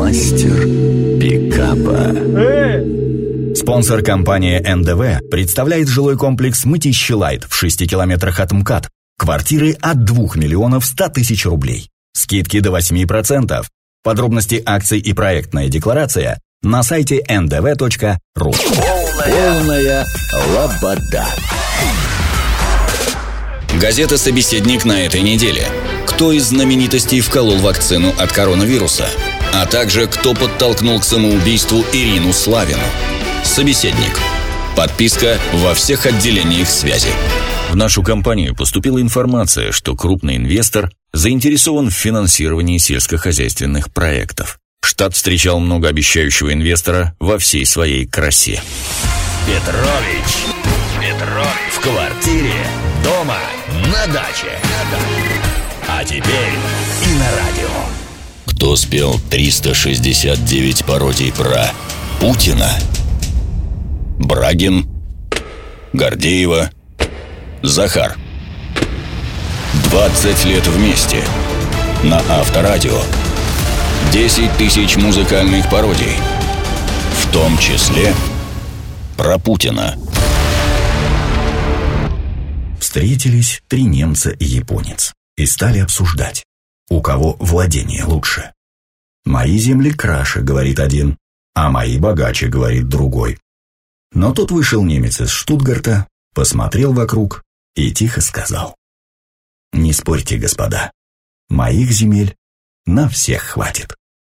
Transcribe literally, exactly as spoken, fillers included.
Мастер пикапа. Спонсор компания эн дэ вэ представляет жилой комплекс Мытищи Лайт в шести километрах от МКАД. Квартиры от двух миллионов ста тысяч рублей. Скидки до восьми процентов. Подробности акций и проектная декларация на сайте эн дэ вэ точка ру. Полная, Полная лобода. Газета «Собеседник» на этой неделе. Кто из знаменитостей вколол вакцину от коронавируса? А также кто подтолкнул к самоубийству Ирину Славину? «Собеседник». Подписка во всех отделениях связи. В нашу компанию поступила информация, что крупный инвестор заинтересован в финансировании сельскохозяйственных проектов. Штат встречал многообещающего инвестора во всей своей красе. Петрович. Петрович. В квартире, дома, на даче. А теперь и на радио. Кто спел триста шестьдесят девять пародий про Путина? Брагин, Гордеева, Захар. двадцать лет вместе. На Авторадио. десять тысяч музыкальных пародий. В том числе про Путина. Встретились три немца и японец и стали обсуждать, у кого владение лучше. «Мои земли краше», — говорит один, «а мои богаче», — говорит другой. Но тут вышел немец из Штутгарта, посмотрел вокруг и тихо сказал: «Не спорьте, господа, моих земель на всех хватит».